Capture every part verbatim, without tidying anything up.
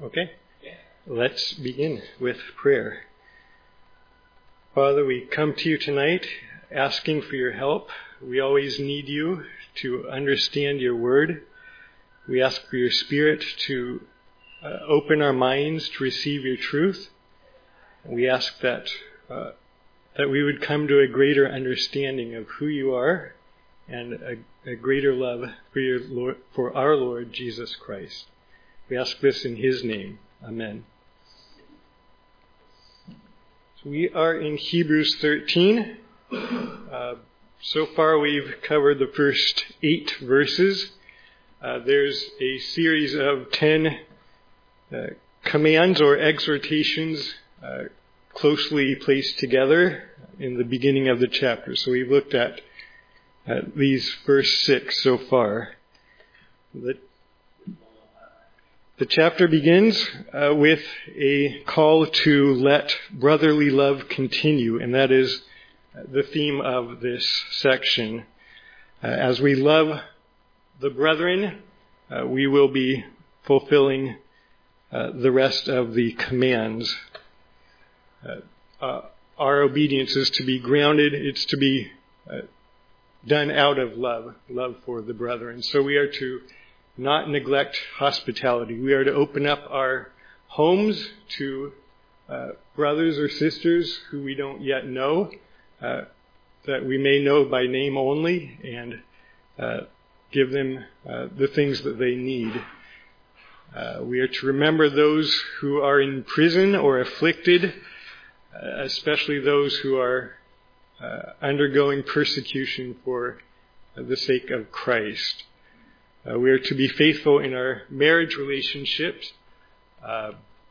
Okay, let's begin with prayer. Father, we come to you tonight asking for your help. We always need you to understand your word. We ask for your Spirit to uh, open our minds to receive your truth. We ask that uh, that we would come to a greater understanding of who you are and a, a greater love for your Lord, for our Lord Jesus Christ. We ask this in his name. Amen. So we are in Hebrews thirteen. Uh, so far we've covered the first eight verses. Uh, there's a series of ten uh, commands or exhortations uh, closely placed together in the beginning of the chapter. So we've looked at, at these first six so far. The, the chapter begins uh, with a call to let brotherly love continue, and that is the theme of this section. Uh, as we love the brethren, uh, we will be fulfilling uh, the rest of the commands. Uh, uh, our obedience is to be grounded, it's to be uh, done out of love, love for the brethren. So we are to not neglect hospitality. We are to open up our homes to uh, brothers or sisters who we don't yet know, uh, that we may know by name only, and uh, give them uh, the things that they need. Uh, we are to remember those who are in prison or afflicted, uh, especially those who are uh, undergoing persecution for uh, the sake of Christ. Uh, we are to be faithful in our marriage relationships uh,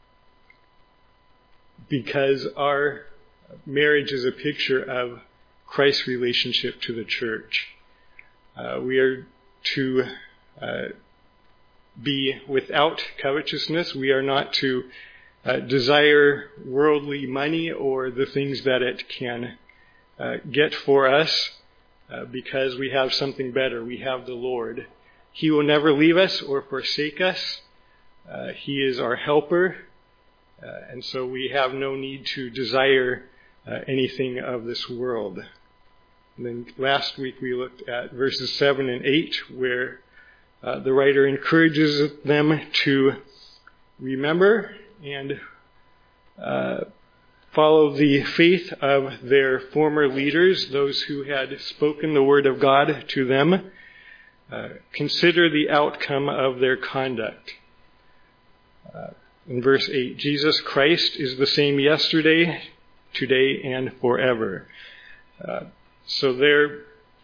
because our marriage is a picture of Christ's relationship to the church. Uh, we are to uh, be without covetousness. We are not to uh, desire worldly money or the things that it can uh, get for us uh, because we have something better. We have the Lord. He will never leave us or forsake us. Uh, he is our helper. Uh, and so we have no need to desire uh, anything of this world. And then last week we looked at verses seven and eight, where uh, the writer encourages them to remember and uh, follow the faith of their former leaders, those who had spoken the word of God to them. Uh, consider the outcome of their conduct. Uh, in verse eight, Jesus Christ is the same yesterday, today, and forever. Uh, so their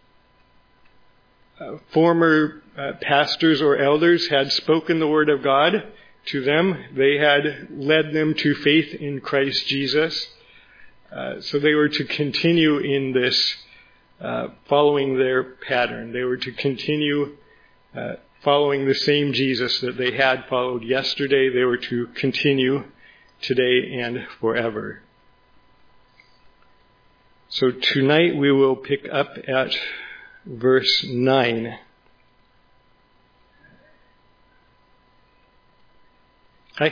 uh, former uh, pastors or elders had spoken the word of God to them. They had led them to faith in Christ Jesus. Uh, so they were to continue in this Uh, following their pattern. They were to continue uh, following the same Jesus that they had followed yesterday. They were to continue today and forever. So tonight we will pick up at verse nine. Hi.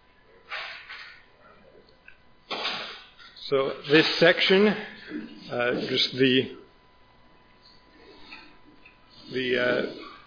So this section, uh, just the The uh,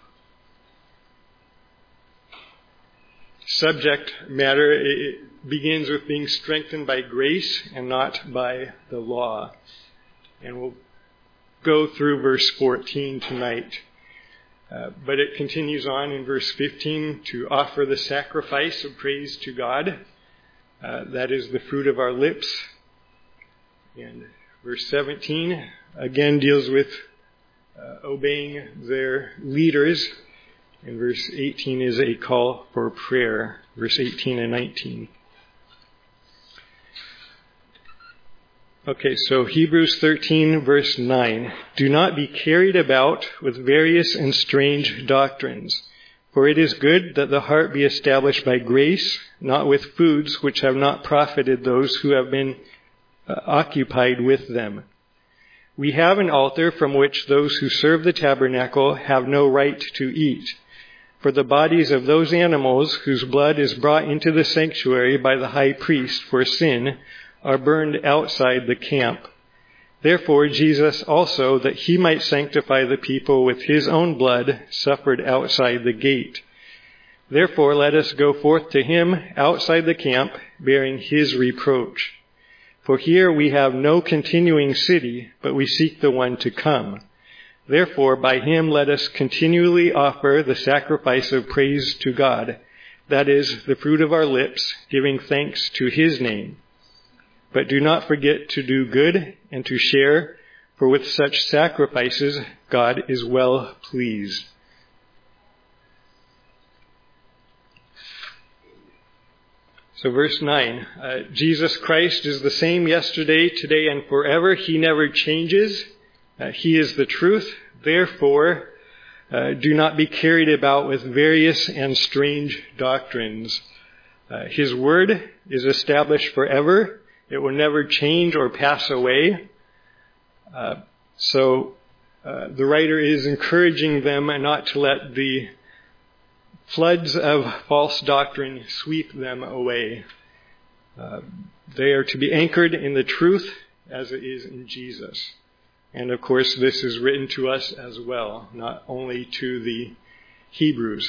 subject matter, it begins with being strengthened by grace and not by the law. And we'll go through verse fourteen tonight. Uh, but it continues on in verse fifteen to offer the sacrifice of praise to God. Uh, that is the fruit of our lips. And verse seventeen again deals with Uh, obeying their leaders. And verse eighteen is a call for prayer. Verse eighteen and nineteen. Okay, so Hebrews thirteen verse nine. Do not be carried about with various and strange doctrines, for it is good that the heart be established by grace, not with foods which have not profited those who have been uh, occupied with them. We have an altar from which those who serve the tabernacle have no right to eat. For the bodies of those animals whose blood is brought into the sanctuary by the high priest for sin are burned outside the camp. Therefore Jesus also, that he might sanctify the people with his own blood, suffered outside the gate. Therefore let us go forth to him outside the camp, bearing his reproach. For here we have no continuing city, but we seek the one to come. Therefore by him let us continually offer the sacrifice of praise to God, that is, the fruit of our lips, giving thanks to his name. But do not forget to do good and to share, for with such sacrifices God is well pleased. So verse nine, uh, Jesus Christ is the same yesterday, today, and forever. He never changes. Uh, he is the truth. Therefore, uh, do not be carried about with various and strange doctrines. Uh, his word is established forever. It will never change or pass away. Uh, so uh, the writer is encouraging them not to let the floods of false doctrine sweep them away. Uh, they are to be anchored in the truth as it is in Jesus. And of course, this is written to us as well, not only to the Hebrews.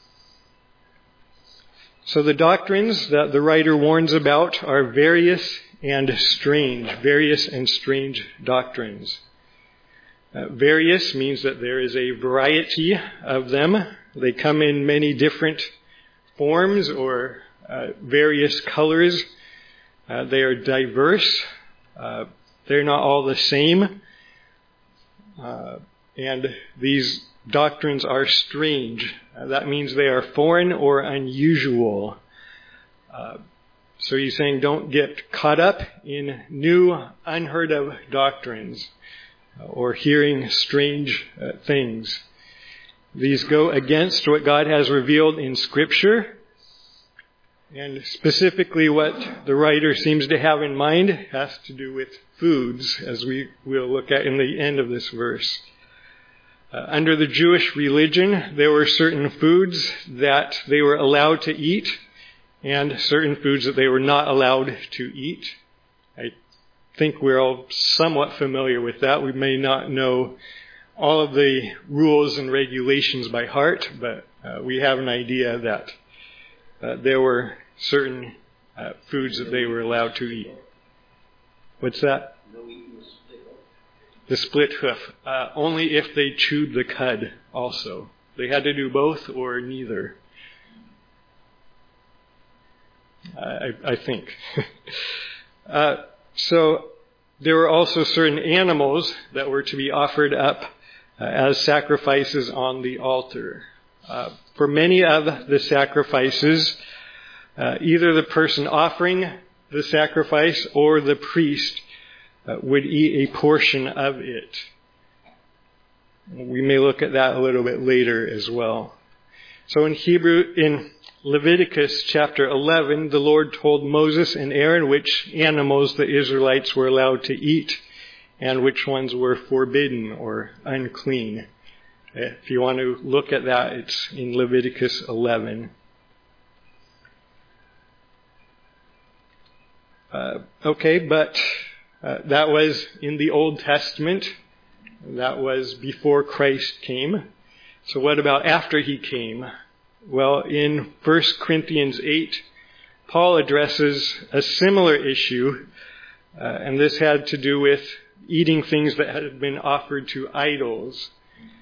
So the doctrines that the writer warns about are various and strange, various and strange doctrines. Uh, various means that there is a variety of them. They come in many different forms or uh, various colors. Uh, they are diverse. Uh, they're not all the same. Uh, and these doctrines are strange. Uh, that means they are foreign or unusual. Uh, so he's saying don't get caught up in new, unheard of doctrines uh, or hearing strange uh, things. These go against what God has revealed in Scripture. And specifically what the writer seems to have in mind has to do with foods, as we will look at in the end of this verse. Uh, under the Jewish religion, there were certain foods that they were allowed to eat and certain foods that they were not allowed to eat. I think we're all somewhat familiar with that. We may not know all of the rules and regulations by heart, but uh, we have an idea that uh, there were certain uh, foods that they were allowed to eat. What's that? The split hoof. Uh, only if they chewed the cud also. They had to do both or neither. I, I think. uh, so there were also certain animals that were to be offered up uh, as sacrifices on the altar. Uh, for many of the sacrifices, uh, either the person offering the sacrifice or the priest uh, would eat a portion of it. We may look at that a little bit later as well. So in Hebrew, in Leviticus chapter eleven, the Lord told Moses and Aaron which animals the Israelites were allowed to eat and which ones were forbidden or unclean. If you want to look at that, it's in Leviticus eleven. Uh, okay, but uh, that was in the Old Testament. That was before Christ came. So what about after he came? Well, in First Corinthians eight, Paul addresses a similar issue, uh, and this had to do with eating things that had been offered to idols.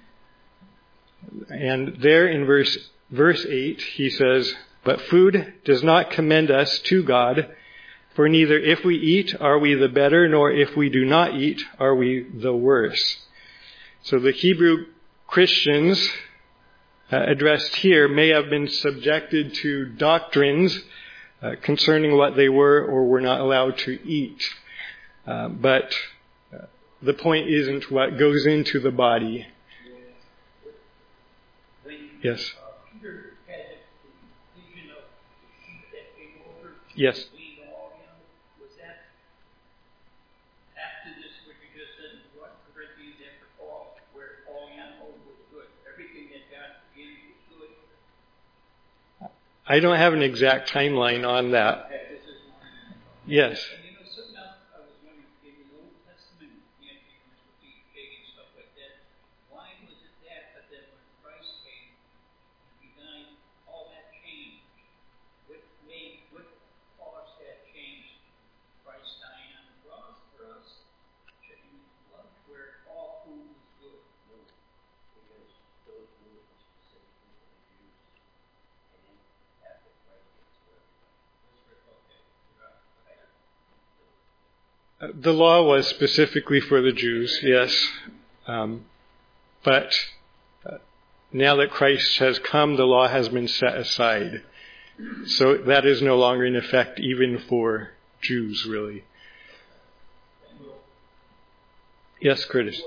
And there in verse verse eight, he says, "But food does not commend us to God, for neither if we eat are we the better, nor if we do not eat are we the worse." So the Hebrew Christians uh, addressed here may have been subjected to doctrines uh, concerning what they were or were not allowed to eat. Uh, but uh, the point isn't what goes into the body. Yes. Yes. I don't have an exact timeline on that. Yes. The law was specifically for the Jews, yes. Um, but uh, now that Christ has come, the law has been set aside. So that is no longer in effect even for Jews, really. Yes, Curtis.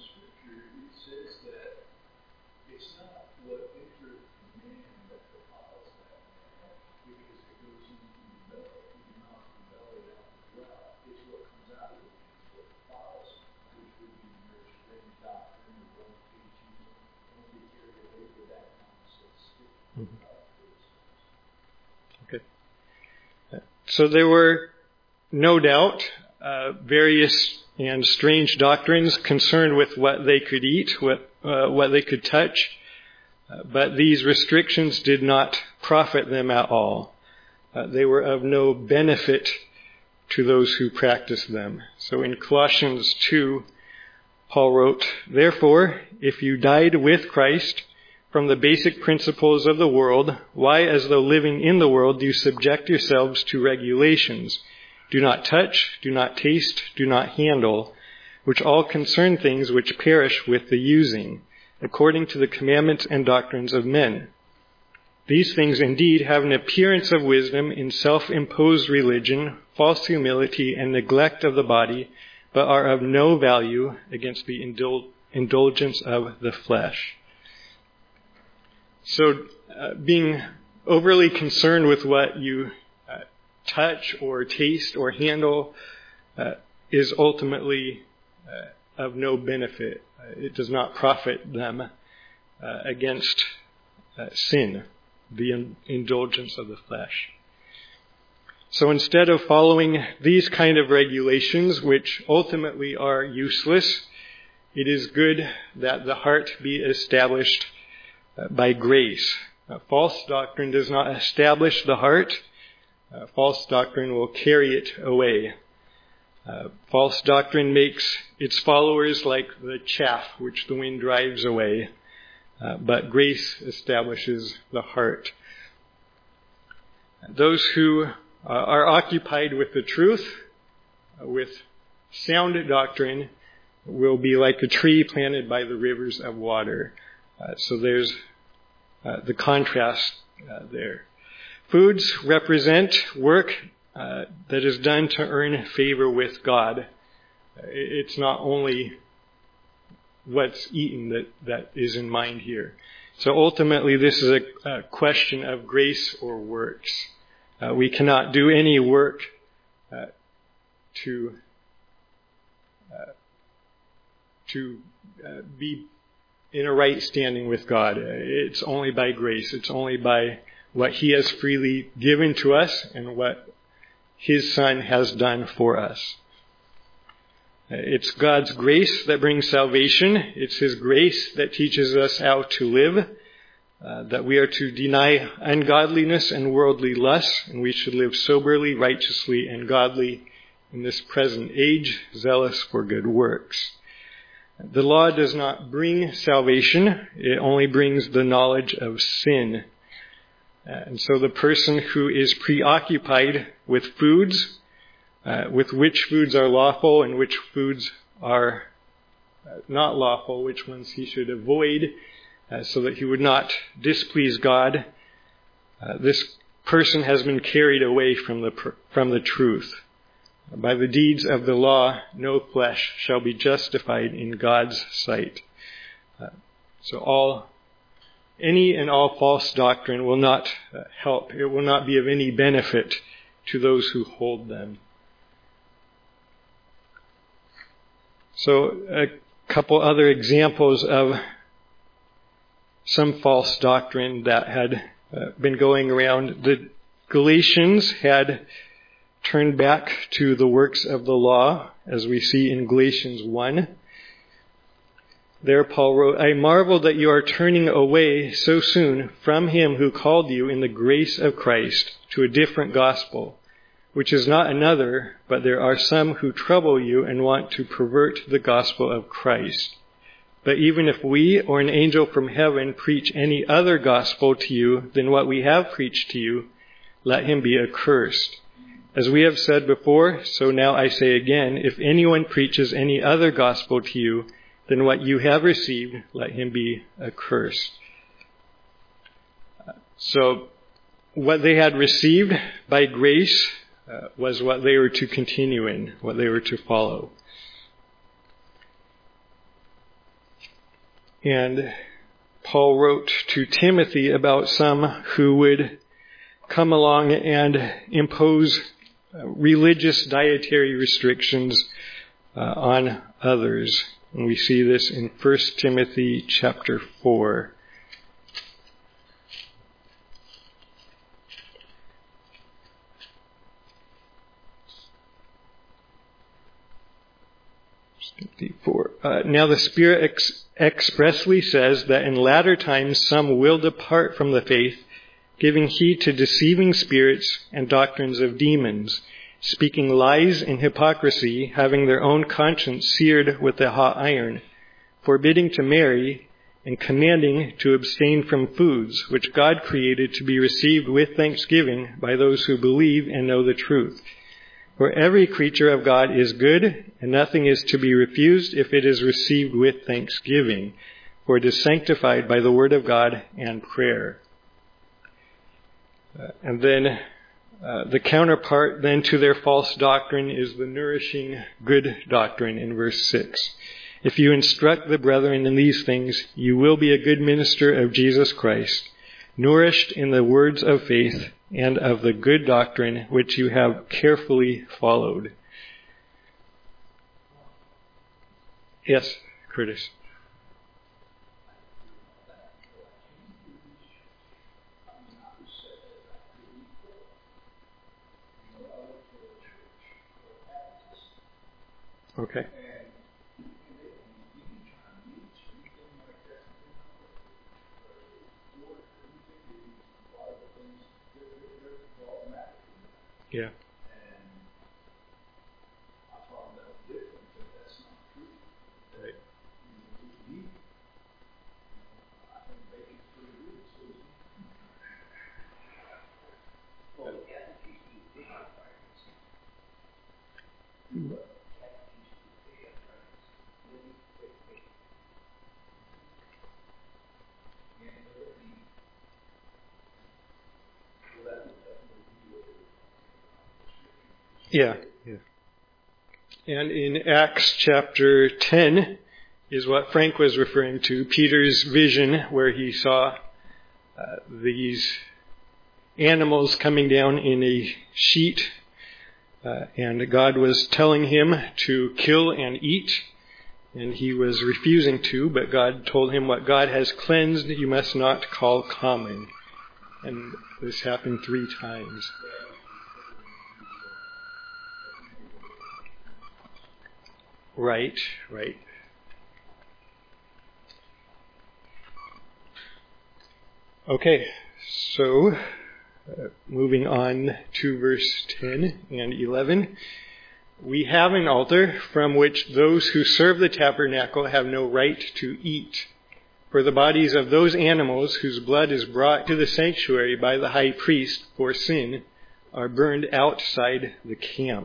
Okay. So there were, no doubt, uh, various and strange doctrines concerned with what they could eat, what, uh, what they could touch, uh, but these restrictions did not profit them at all. Uh, they were of no benefit to those who practiced them. So in Colossians two, Paul wrote, "Therefore, if you died with Christ from the basic principles of the world, why, as though living in the world, do you subject yourselves to regulations? Do not touch, do not taste, do not handle, which all concern things which perish with the using, according to the commandments and doctrines of men. These things indeed have an appearance of wisdom in self-imposed religion, false humility, and neglect of the body, but are of no value against the indul- indulgence of the flesh." So uh, being overly concerned with what you uh, touch or taste or handle uh, is ultimately uh, of no benefit. Uh, it does not profit them uh, against uh, sin, the in- indulgence of the flesh. So instead of following these kind of regulations, which ultimately are useless, it is good that the heart be established uh, by grace. Uh, false doctrine does not establish the heart. Uh, false doctrine will carry it away. Uh, false doctrine makes its followers like the chaff which the wind drives away. Uh, but grace establishes the heart. Those who uh, are occupied with the truth, uh, with sound doctrine, will be like a tree planted by the rivers of water. Uh, so there's uh, the contrast uh, there. Foods represent work uh, that is done to earn favor with God. Uh, it's not only what's eaten that, that is in mind here. So ultimately, this is a, a question of grace or works. Uh, we cannot do any work uh, to uh, to uh, be in a right standing with God. It's only by grace. It's only by what He has freely given to us and what His Son has done for us. It's God's grace that brings salvation. It's His grace that teaches us how to live, uh, that we are to deny ungodliness and worldly lusts, and we should live soberly, righteously, and godly in this present age, zealous for good works. The law does not bring salvation. It only brings the knowledge of sin. And so the person who is preoccupied with foods, uh, with which foods are lawful and which foods are not lawful, which ones he should avoid, uh, so that he would not displease God, uh, this person has been carried away from the from the truth. By the deeds of the law, no flesh shall be justified in God's sight. Uh, so all, any and all false doctrine will not uh, help. It will not be of any benefit to those who hold them. So a couple other examples of some false doctrine that had uh, been going around. The Galatians had turned back to the works of the law, as we see in Galatians one. There Paul wrote, I marvel that you are turning away so soon from him who called you in the grace of Christ to a different gospel, which is not another, but there are some who trouble you and want to pervert the gospel of Christ. But even if we or an angel from heaven preach any other gospel to you than what we have preached to you, let him be accursed. As we have said before, so now I say again, if anyone preaches any other gospel to you than what you have received, let him be accursed. So what they had received by grace uh, was what they were to continue in, what they were to follow. And Paul wrote to Timothy about some who would come along and impose uh, religious dietary restrictions uh, on others. And we see this in First Timothy chapter four. Four. Uh, now the Spirit ex- expressly says that in latter times some will depart from the faith, giving heed to deceiving spirits and doctrines of demons, speaking lies and hypocrisy, having their own conscience seared with a hot iron, forbidding to marry, and commanding to abstain from foods which God created to be received with thanksgiving by those who believe and know the truth. For every creature of God is good, and nothing is to be refused if it is received with thanksgiving, for it is sanctified by the word of God and prayer. Uh, and then uh, the counterpart then to their false doctrine is the nourishing good doctrine in verse six. If you instruct the brethren in these things, you will be a good minister of Jesus Christ, nourished in the words of faith and of the good doctrine which you have carefully followed. Yes, Curtis. Okay. Yeah. Right. Yeah, yeah. And in Acts chapter ten is what Frank was referring to, Peter's vision where he saw uh, these animals coming down in a sheet, uh, and God was telling him to kill and eat, and he was refusing to, but God told him, what God has cleansed you must not call common. And this happened three times. Right, right. Okay, so uh, moving on to verse ten and eleven. We have an altar from which those who serve the tabernacle have no right to eat. For the bodies of those animals whose blood is brought to the sanctuary by the high priest for sin are burned outside the camp.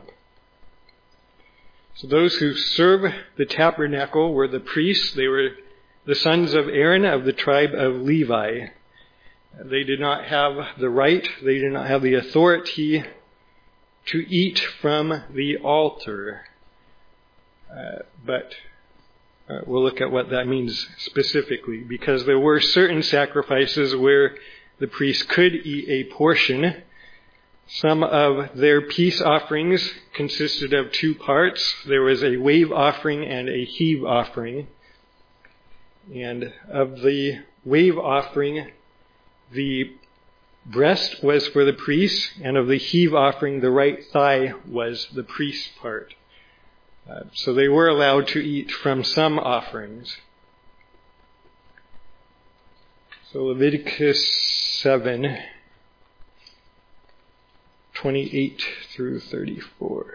So those who serve the tabernacle were the priests. They were the sons of Aaron of the tribe of Levi. They did not have the right, they did not have the authority to eat from the altar. Uh, but uh, we'll look at what that means specifically, because there were certain sacrifices where the priest could eat a portion. Some of their peace offerings consisted of two parts. There was a wave offering and a heave offering. And of the wave offering, the breast was for the priest, and of the heave offering, the right thigh was the priest's part. Uh, so they were allowed to eat from some offerings. So Leviticus seven, twenty-eight through thirty-four.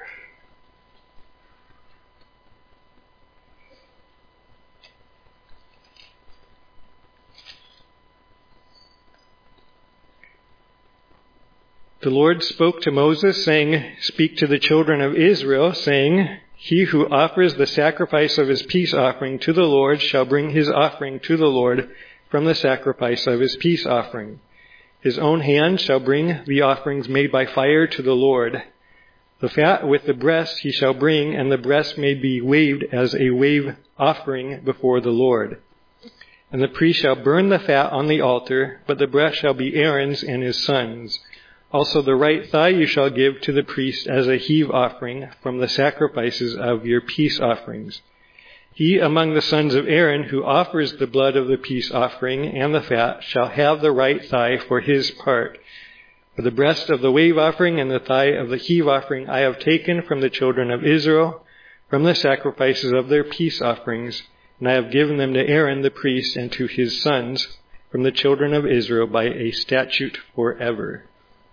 The Lord spoke to Moses, saying, "Speak to the children of Israel, saying, He who offers the sacrifice of his peace offering to the Lord shall bring his offering to the Lord from the sacrifice of his peace offering. His own hand shall bring the offerings made by fire to the Lord. The fat with the breast he shall bring, and the breast may be waved as a wave offering before the Lord. And the priest shall burn the fat on the altar, but the breast shall be Aaron's and his sons'. Also the right thigh you shall give to the priest as a heave offering from the sacrifices of your peace offerings. He among the sons of Aaron who offers the blood of the peace offering and the fat shall have the right thigh for his part. For the breast of the wave offering and the thigh of the heave offering I have taken from the children of Israel, from the sacrifices of their peace offerings, and I have given them to Aaron the priest and to his sons from the children of Israel by a statute forever."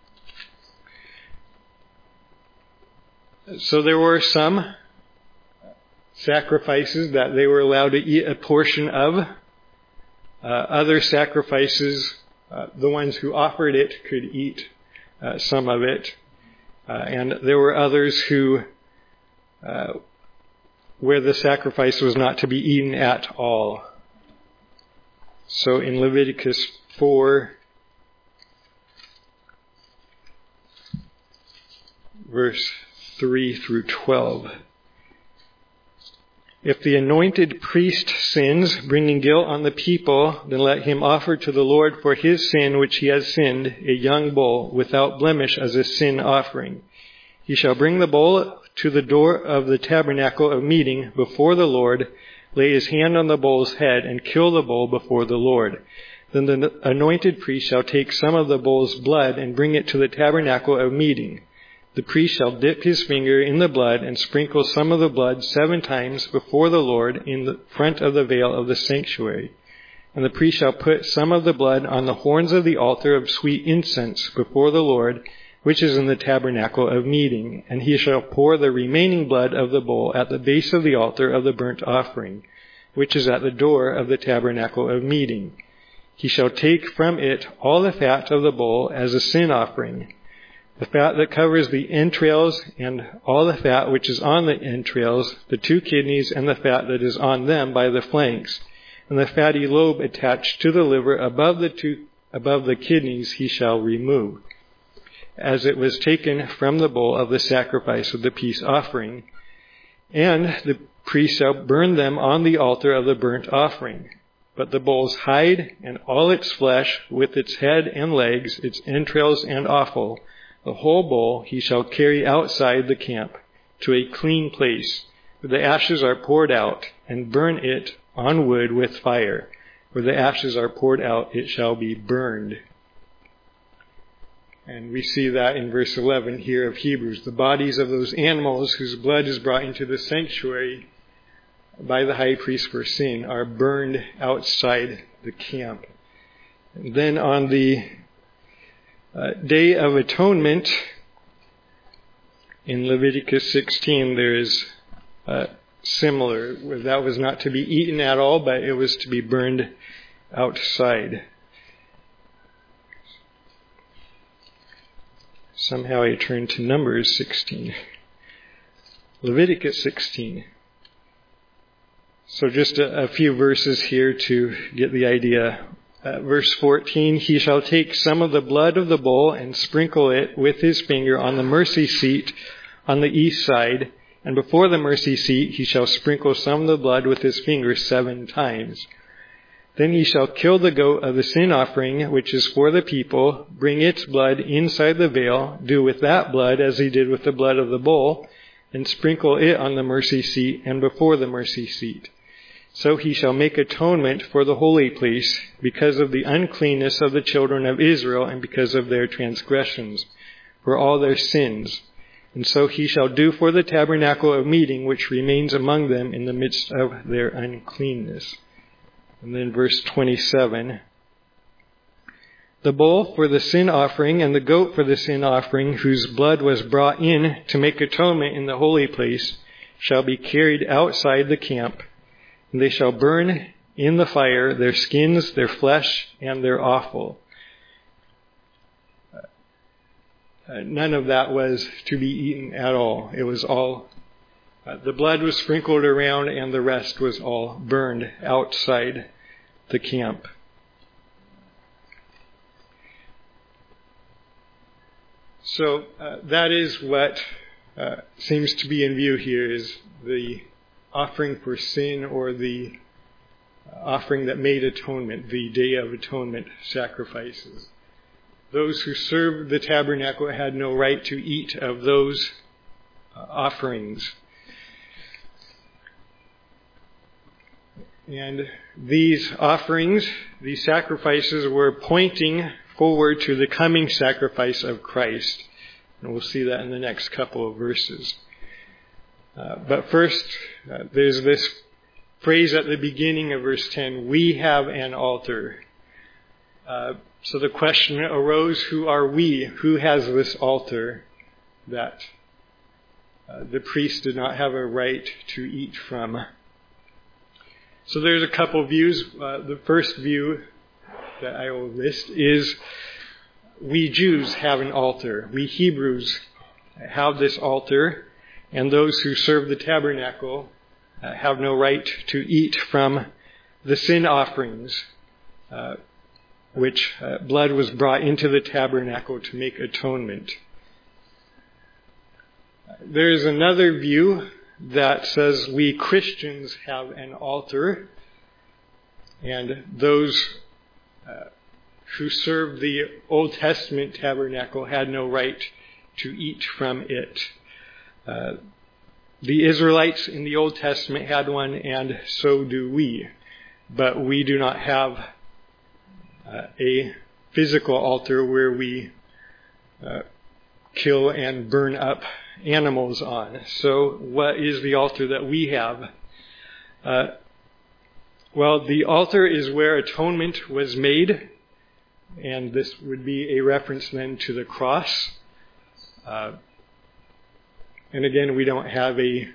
So there were some sacrifices that they were allowed to eat a portion of. Uh, other sacrifices, uh, the ones who offered it could eat uh, some of it. Uh, and there were others who, uh, where the sacrifice was not to be eaten at all. So in Leviticus four, verse three through twelve. If the anointed priest sins, bringing guilt on the people, then let him offer to the Lord for his sin which he has sinned a young bull without blemish as a sin offering. He shall bring the bull to the door of the tabernacle of meeting before the Lord, lay his hand on the bull's head, and kill the bull before the Lord. Then the anointed priest shall take some of the bull's blood and bring it to the tabernacle of meeting. The priest shall dip his finger in the blood and sprinkle some of the blood seven times before the Lord in the front of the veil of the sanctuary. And the priest shall put some of the blood on the horns of the altar of sweet incense before the Lord, which is in the tabernacle of meeting. And he shall pour the remaining blood of the bull at the base of the altar of the burnt offering, which is at the door of the tabernacle of meeting. He shall take from it all the fat of the bull as a sin offering, the fat that covers the entrails and all the fat which is on the entrails, the two kidneys and the fat that is on them by the flanks, and the fatty lobe attached to the liver above the two, above the kidneys he shall remove, as it was taken from the bull of the sacrifice of the peace offering. And the priest shall burn them on the altar of the burnt offering. But the bull's hide and all its flesh, with its head and legs, its entrails and offal, the whole bull he shall carry outside the camp to a clean place, where the ashes are poured out, and burn it on wood with fire. Where the ashes are poured out, it shall be burned. And we see that in verse eleven here of Hebrews. The bodies of those animals whose blood is brought into the sanctuary by the high priest for sin are burned outside the camp. And then on the Uh, Day of Atonement, in Leviticus sixteen, there is uh, similar, where that was not to be eaten at all, but it was to be burned outside. Somehow I turned to Numbers sixteen. Leviticus sixteen. So just a, a few verses here to get the idea. Uh, verse fourteen, he shall take some of the blood of the bull and sprinkle it with his finger on the mercy seat on the east side, and before the mercy seat he shall sprinkle some of the blood with his finger seven times. Then he shall kill the goat of the sin offering, which is for the people, bring its blood inside the veil, do with that blood as he did with the blood of the bull, and sprinkle it on the mercy seat and before the mercy seat. So he shall make atonement for the holy place because of the uncleanness of the children of Israel and because of their transgressions, for all their sins. And so he shall do for the tabernacle of meeting which remains among them in the midst of their uncleanness. And then verse twenty-seven. The bull for the sin offering and the goat for the sin offering, whose blood was brought in to make atonement in the holy place, shall be carried outside the camp, and they shall burn in the fire their skins, their flesh, and their offal. Uh, none of that was to be eaten at all. It was all, uh, the blood was sprinkled around, and the rest was all burned outside the camp. So uh, that is what uh, seems to be in view here, is the offering for sin, or the offering that made atonement, the Day of Atonement sacrifices. Those who served the tabernacle had no right to eat of those uh, offerings. And these offerings, these sacrifices, were pointing forward to the coming sacrifice of Christ. And we'll see that in the next couple of verses. Uh, but first, uh, there's this phrase at the beginning of verse ten, we have an altar. Uh, so the question arose, who are we? Who has this altar that uh, the priest did not have a right to eat from? So there's a couple views. Uh, the first view that I will list is we Jews have an altar. We Hebrews have this altar, and those who serve the tabernacle uh, have no right to eat from the sin offerings, uh, which uh, blood was brought into the tabernacle to make atonement. There is another view that says we Christians have an altar, and those uh, who served the Old Testament tabernacle had no right to eat from it. Uh, the Israelites in the Old Testament had one, and so do we. But we do not have uh, a physical altar where we uh, kill and burn up animals on. So what is the altar that we have? Uh, well, the altar is where atonement was made, and this would be a reference then to the cross. Uh, and again, we don't have a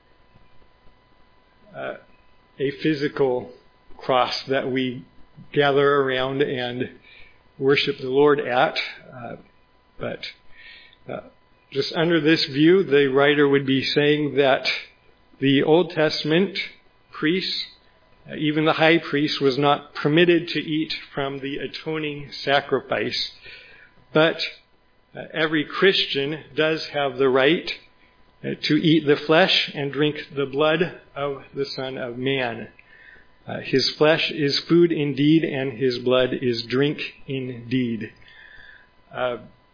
uh, a physical cross that we gather around and worship the Lord at. Uh, but uh, just under this view, the writer would be saying that the Old Testament priests, uh, even the high priest, was not permitted to eat from the atoning sacrifice. But uh, every Christian does have the right uh, to eat the flesh and drink the blood of the Son of Man. Uh, his flesh is food indeed, and his blood is drink indeed. Uh,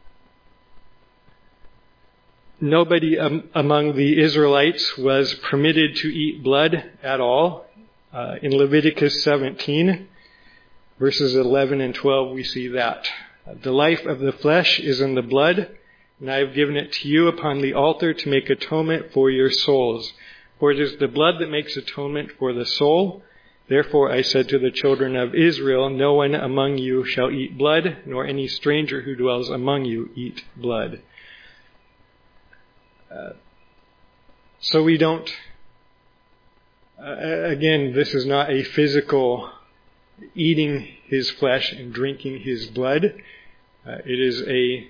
nobody um, among the Israelites was permitted to eat blood at all. Uh, in Leviticus seventeen, verses eleven and twelve, we see that. The life of the flesh is in the blood, and I have given it to you upon the altar to make atonement for your souls. For it is the blood that makes atonement for the soul. Therefore I said to the children of Israel, no one among you shall eat blood, nor any stranger who dwells among you eat blood. Uh, so we don't, uh, again, this is not a physical eating his flesh and drinking his blood. Uh, it is a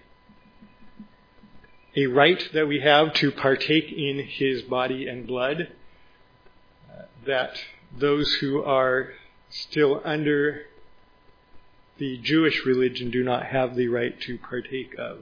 a right that we have to partake in his body and blood, uh, that those who are still under the Jewish religion do not have the right to partake of.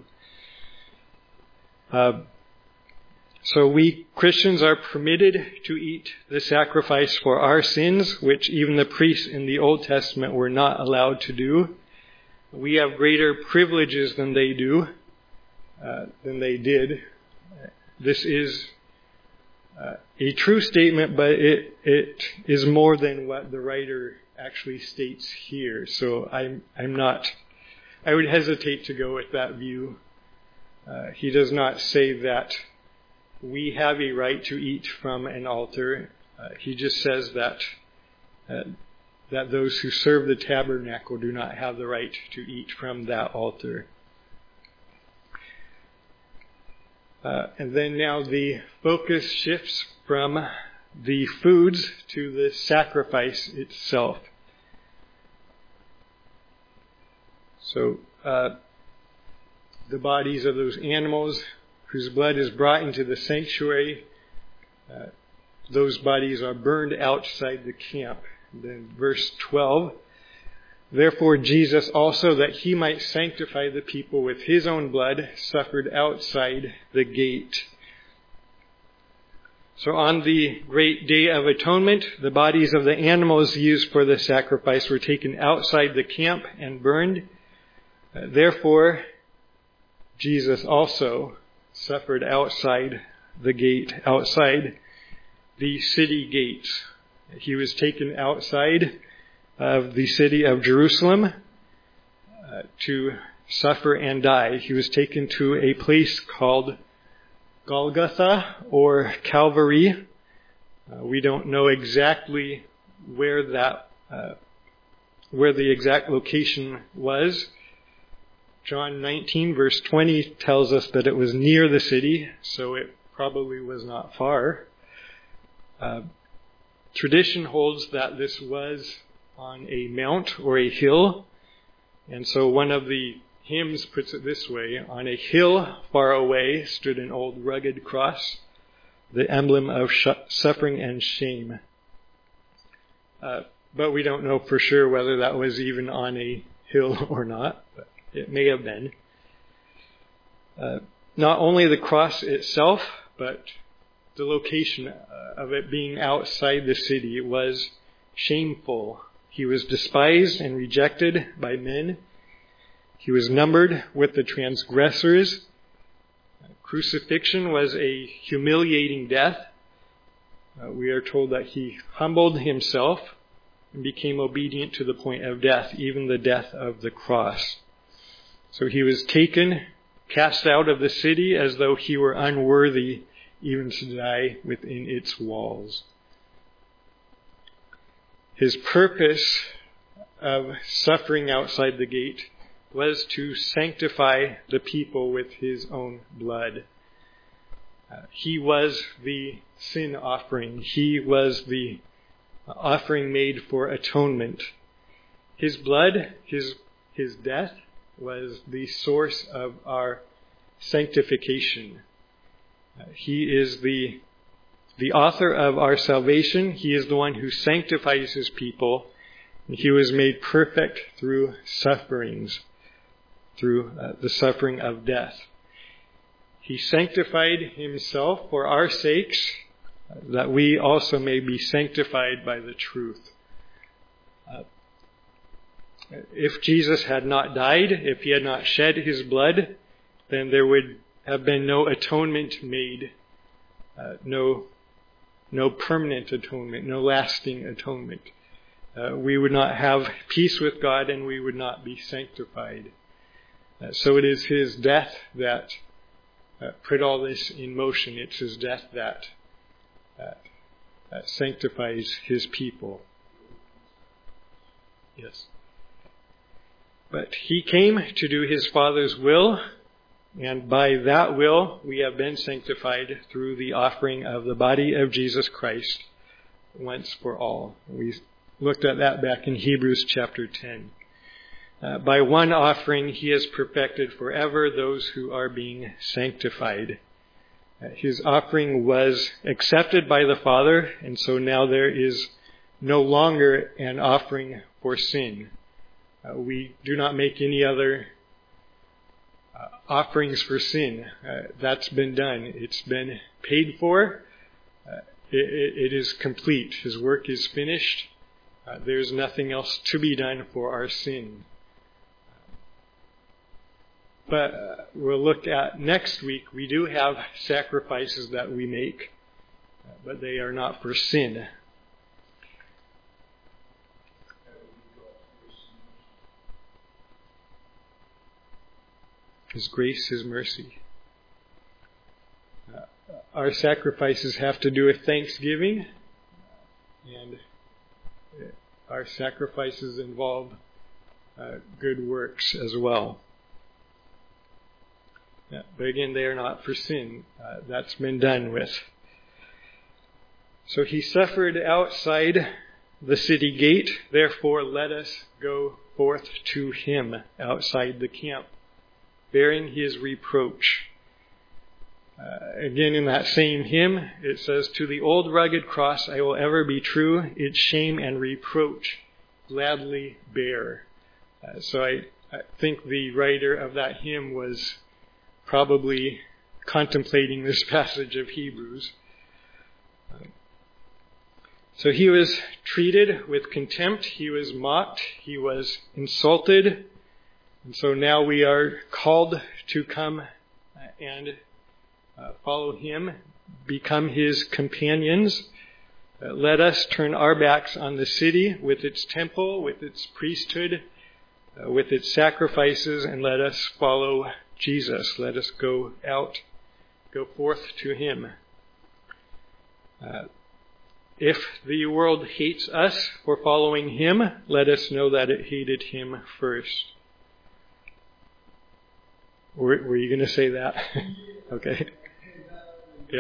Uh, so we Christians are permitted to eat the sacrifice for our sins, which even the priests in the Old Testament were not allowed to do. We have greater privileges than they do, uh, than they did. This is uh, a true statement, but it it is more than what the writer actually states here. So I'm I'm not. I would hesitate to go with that view. Uh, he does not say that we have a right to eat from an altar. Uh, he just says that uh, that those who serve the tabernacle do not have the right to eat from that altar. Uh, and then now the focus shifts from the foods to the sacrifice itself. So uh, the bodies of those animals whose blood is brought into the sanctuary, uh, those bodies are burned outside the camp. Then verse twelve, therefore Jesus also, that he might sanctify the people with his own blood, suffered outside the gate. So on the great day of atonement, the bodies of the animals used for the sacrifice were taken outside the camp and burned. Uh, therefore, Jesus also suffered outside the gate, outside the city gates. He was taken outside of the city of Jerusalem uh, to suffer and die. He was taken to a place called Golgotha or Calvary. Uh, we don't know exactly where that, uh, where the exact location was. John nineteen verse twenty tells us that it was near the city, so it probably was not far. Uh, tradition holds that this was on a mount or a hill, and so one of the hymns puts it this way: on a hill far away stood an old rugged cross, the emblem of sh- suffering and shame. Uh, but we don't know for sure whether that was even on a hill or not, but it may have been. Uh, not only the cross itself, but the location of it being outside the city was shameful. He was despised and rejected by men. He was numbered with the transgressors. Crucifixion was a humiliating death. Uh, we are told that he humbled himself and became obedient to the point of death, even the death of the cross. So he was taken, cast out of the city as though he were unworthy even to die within its walls. His purpose of suffering outside the gate was to sanctify the people with his own blood. Uh, he was the sin offering. He was the offering made for atonement. His blood, his his death, was the source of our sanctification. Uh, he is the the author of our salvation. He is the one who sanctifies his people. And he was made perfect through sufferings, through uh, the suffering of death. He sanctified himself for our sakes, uh, that we also may be sanctified by the truth. Uh, if Jesus had not died, if he had not shed his blood, then there would have been no atonement made, uh, no, no permanent atonement, no lasting atonement. Uh, we would not have peace with God, and we would not be sanctified. Uh, so it is his death that uh, put all this in motion. It's his death that uh, uh, sanctifies his people. Yes. But he came to do his Father's will, and by that will we have been sanctified through the offering of the body of Jesus Christ once for all. We looked at that back in Hebrews chapter ten. Uh, by one offering he has perfected forever those who are being sanctified. Uh, his offering was accepted by the Father, and so now there is no longer an offering for sin. Uh, we do not make any other uh, offerings for sin. Uh, that's been done. It's been paid for. Uh, it, it is complete. His work is finished. Uh, there's nothing else to be done for our sin. But uh, we'll look at next week. We do have sacrifices that we make. but they are not for sin. His grace, His mercy. Uh, our sacrifices have to do with thanksgiving, and our sacrifices involve uh, good works as well. Yeah, but again, they are not for sin. Uh, that's been done with. So He suffered outside the city gate, therefore let us go forth to Him outside the camp, bearing His reproach. Uh, again, in that same hymn, it says, to the old rugged cross I will ever be true, its shame and reproach gladly bear. Uh, so I, I think the writer of that hymn was probably contemplating this passage of Hebrews. Uh, so He was treated with contempt, He was mocked, He was insulted, and so now we are called to come and uh, follow Him, become His companions. Uh, let us turn our backs on the city with its temple, with its priesthood, uh, with its sacrifices, and let us follow Jesus. Let us go out, go forth to Him. Uh, if the world hates us for following Him, let us know that it hated Him first. Were, were you going to say that? Okay. Yeah.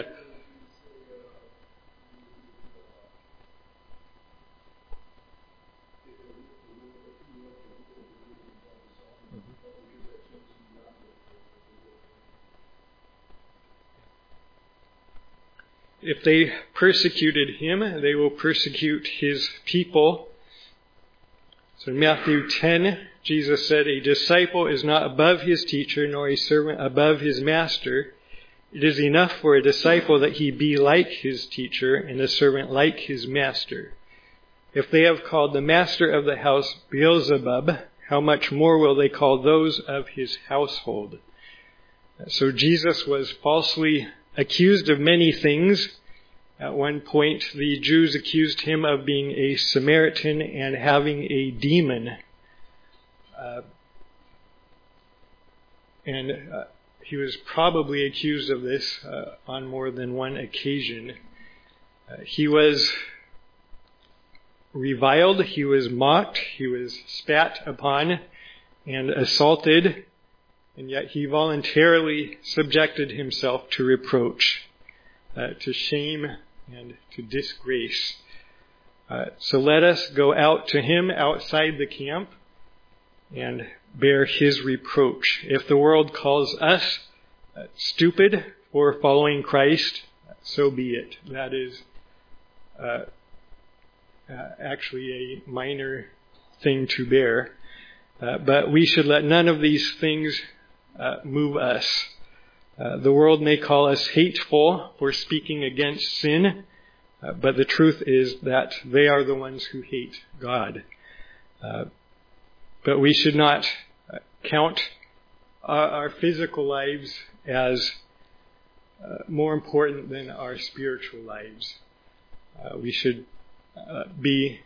If they persecuted Him, they will persecute His people. So in Matthew ten, Jesus said, a disciple is not above his teacher, nor a servant above his master. It is enough for a disciple that he be like his teacher, and a servant like his master. If they have called the master of the house Beelzebub, how much more will they call those of his household? So Jesus was falsely accused of many things. At one point, the Jews accused Him of being a Samaritan and having a demon. Uh, and uh, he was probably accused of this uh, on more than one occasion. Uh, he was reviled, he was mocked, he was spat upon and assaulted, and yet he voluntarily subjected himself to reproach, uh, to shame, and to disgrace. Uh, so let us go out to Him outside the camp and bear His reproach. If the world calls us uh, stupid for following Christ, so be it. That is uh, uh, actually a minor thing to bear. Uh, but we should let none of these things uh, move us. Uh, the world may call us hateful for speaking against sin, uh, but the truth is that they are the ones who hate God. Uh, but we should not uh, count our, our physical lives as uh, more important than our spiritual lives. Uh, we should uh, be,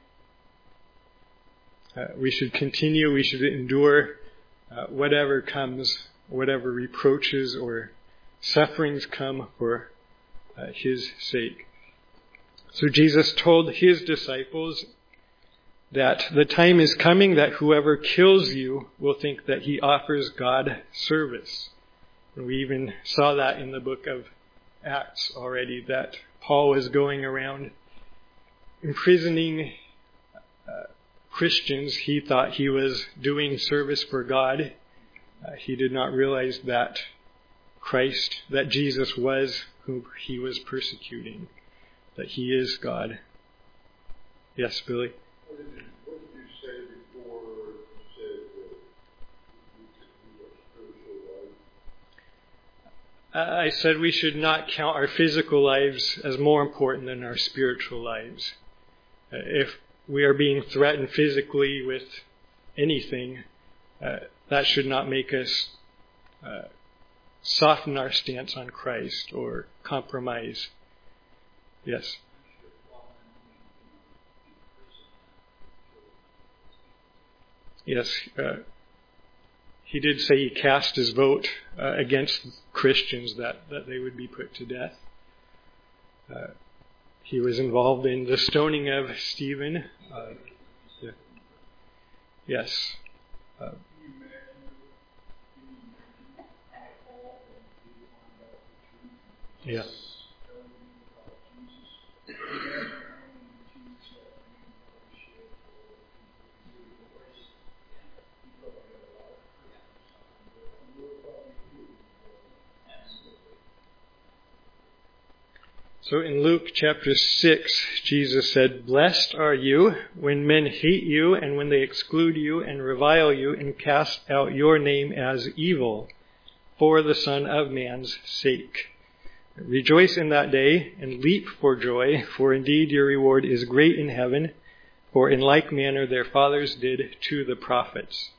uh, we should continue, we should endure uh, whatever comes, whatever reproaches or sufferings come for uh, His sake. So Jesus told His disciples that the time is coming that whoever kills you will think that he offers God service. And we even saw that in the book of Acts already, that Paul was going around imprisoning uh, Christians. He thought he was doing service for God. Uh, he did not realize that Christ, that Jesus was who he was persecuting, that He is God. Yes, Billy? What did you, what did you say before you said that we could lose our spiritual life? I said we should not count our physical lives as more important than our spiritual lives. Uh, if we are being threatened physically with anything, uh, that should not make us uh, soften our stance on Christ or compromise. Yes. Yes. Uh, he did say he cast his vote uh, against Christians that, that they would be put to death. Uh, he was involved in the stoning of Stephen. Uh, yeah. Yes. Uh, yeah. So in Luke chapter six, Jesus said, "Blessed are you when men hate you and when they exclude you and revile you and cast out your name as evil for the Son of Man's sake. Rejoice in that day and leap for joy, for indeed your reward is great in heaven, for in like manner their fathers did to the prophets."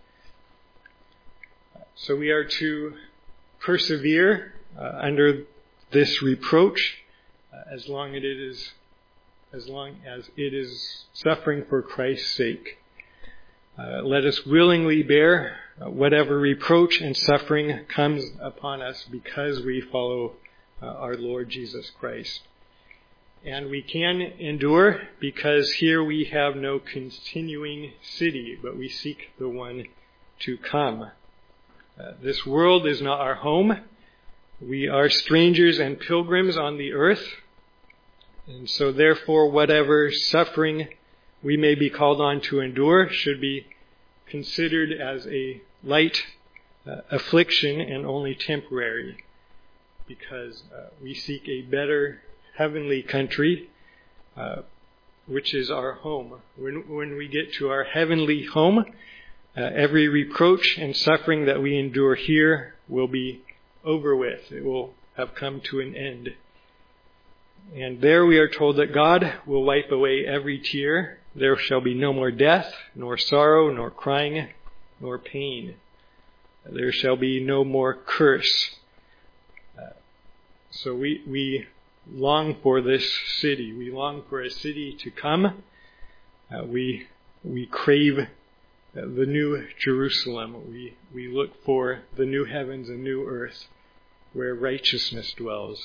So we are to persevere uh, under this reproach uh, as long as it is, as long as it is suffering for Christ's sake. Uh, let us willingly bear uh, whatever reproach and suffering comes upon us because we follow uh, our Lord Jesus Christ. And we can endure because here we have no continuing city, but we seek the one to come. Uh, this world is not our home. We are strangers and pilgrims on the earth. And so therefore, whatever suffering we may be called on to endure should be considered as a light uh, affliction and only temporary, because uh, we seek a better heavenly country, uh, which is our home. When, when we get to our heavenly home, uh, every reproach and suffering that we endure here will be over with. It will have come to an end. And there we are told that God will wipe away every tear. There shall be no more death, nor sorrow, nor crying, nor pain. There shall be no more curse. Uh, so we, we long for this city. We long for a city to come. Uh, we, we crave uh, the new Jerusalem. We, we look for the new heavens and new earth where righteousness dwells.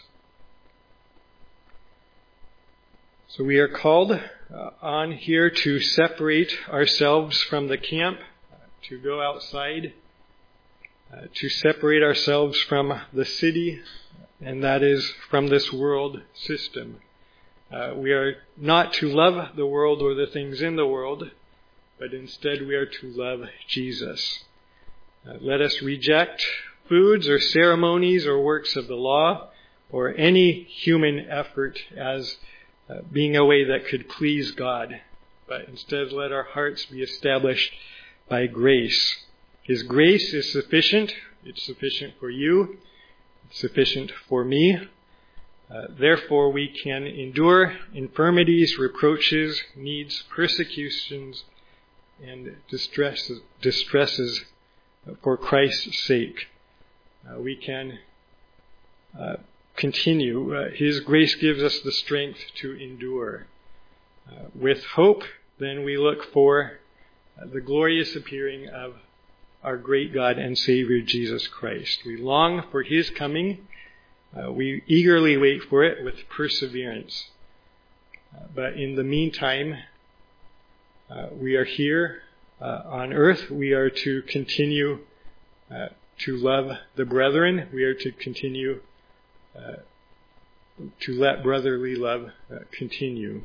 So we are called uh, on here to separate ourselves from the camp, uh, to go outside, uh, to separate ourselves from the city, and that is from this world system. Uh, we are not to love the world or the things in the world, but instead we are to love Jesus. Uh, let us reject foods or ceremonies or works of the law or any human effort as Uh, being a way that could please God, but instead let our hearts be established by grace. His grace is sufficient. It's sufficient for you. It's sufficient for me. Uh, therefore, we can endure infirmities, reproaches, needs, persecutions, and distresses, distresses for Christ's sake. Uh, we can uh, continue. Uh, His grace gives us the strength to endure. Uh, with hope, then we look for uh, the glorious appearing of our great God and Savior Jesus Christ. We long for His coming. Uh, we eagerly wait for it with perseverance. Uh, but in the meantime, uh, we are here uh, on earth. We are to continue uh, to love the brethren. We are to continue Uh, to let brotherly love uh, continue.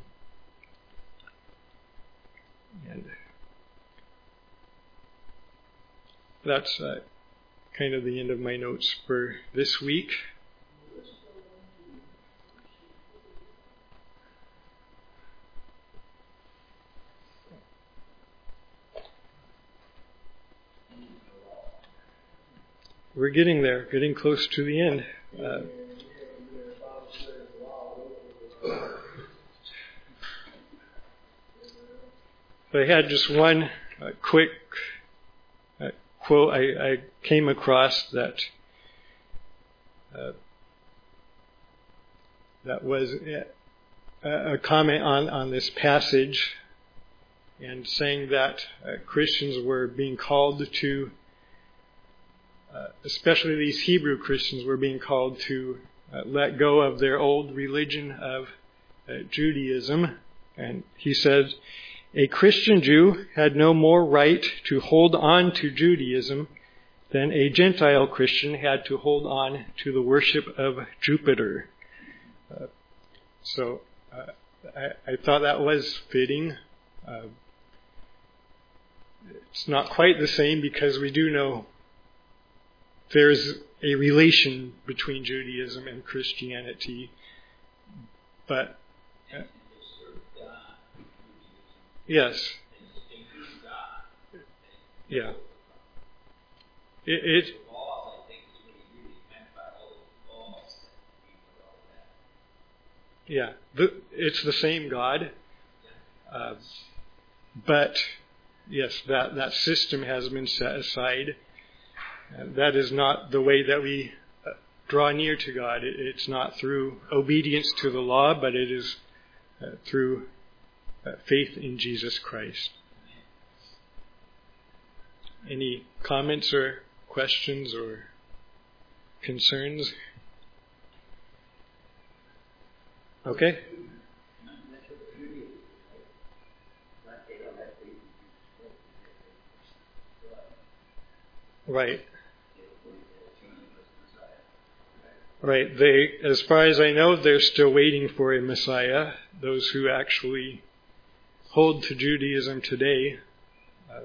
And that's uh, kind of the end of my notes for this week. We're getting there, getting close to the end. Uh, I had just one uh, quick uh, quote I, I came across that uh, that was a comment on, on this passage and saying that uh, Christians were being called to, uh, especially these Hebrew Christians were being called to uh, let go of their old religion of uh, Judaism. And he says, a Christian Jew had no more right to hold on to Judaism than a Gentile Christian had to hold on to the worship of Jupiter. Uh, so uh, I, I thought that was fitting. Uh, it's not quite the same because we do know there's a relation between Judaism and Christianity. But uh, yes. Yeah. It, it yeah, the, it's the same God, uh, but yes, that, that system has been set aside. And that is not the way that we uh, draw near to God. It, it's not through obedience to the law, but it is uh, through uh, faith in Jesus Christ. Any comments or questions or concerns? Okay. Right. Right. They, as far as I know, they're still waiting for a Messiah. Those who actually hold to Judaism today. Uh,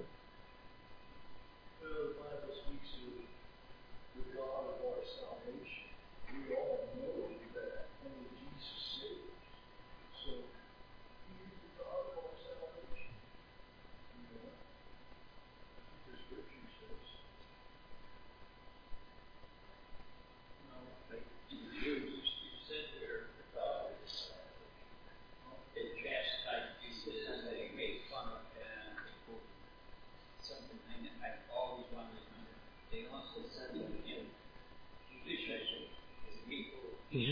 Mm-hmm.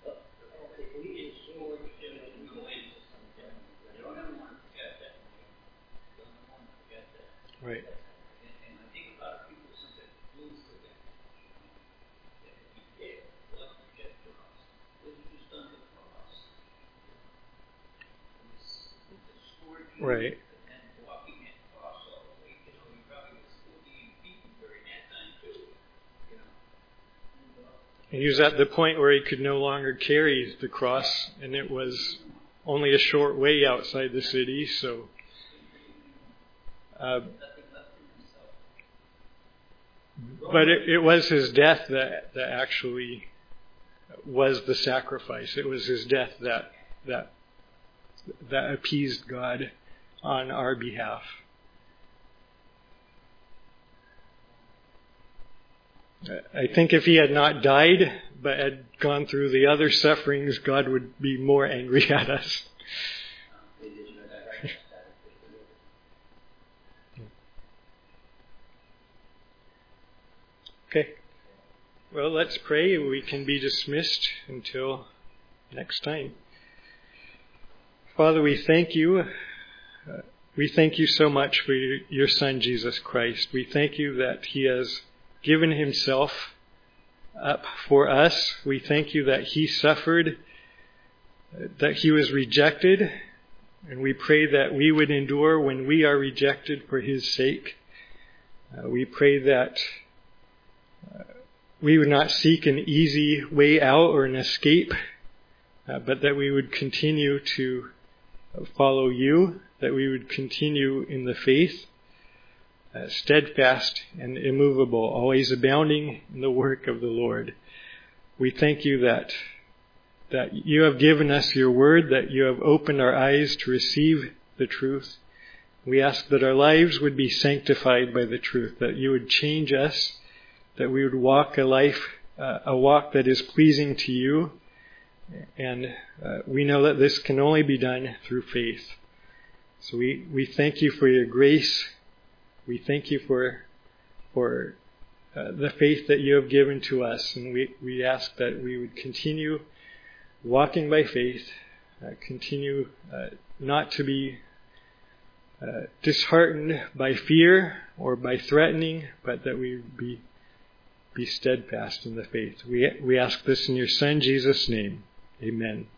Right. Right. And he was at the point where he could no longer carry the cross, and it was only a short way outside the city, so uh, but it, it was his death that, that actually was the sacrifice. It was his death that that that appeased God on our behalf. I think if he had not died, but had gone through the other sufferings, God would be more angry at us. Okay. Well, let's pray. We can be dismissed until next time. Father, we thank you. Uh, we thank you so much for your, your Son, Jesus Christ. We thank you that he has given himself up for us. We thank you that he suffered, that he was rejected, and we pray that we would endure when we are rejected for his sake. Uh, we pray that uh, we would not seek an easy way out or an escape, uh, but that we would continue to follow you, that we would continue in the faith, Uh, steadfast and immovable, always abounding in the work of the Lord. We thank you that that you have given us your word, that you have opened our eyes to receive the truth. We ask that our lives would be sanctified by the truth, that you would change us, that we would walk a life, uh, a walk that is pleasing to you. And uh, we know that this can only be done through faith. So we, we thank you for your grace. We thank you for for uh, the faith that you have given to us, and we, we ask that we would continue walking by faith, uh, continue uh, not to be uh, disheartened by fear or by threatening, but that we be be steadfast in the faith. We we ask this in your Son Jesus' name. Amen.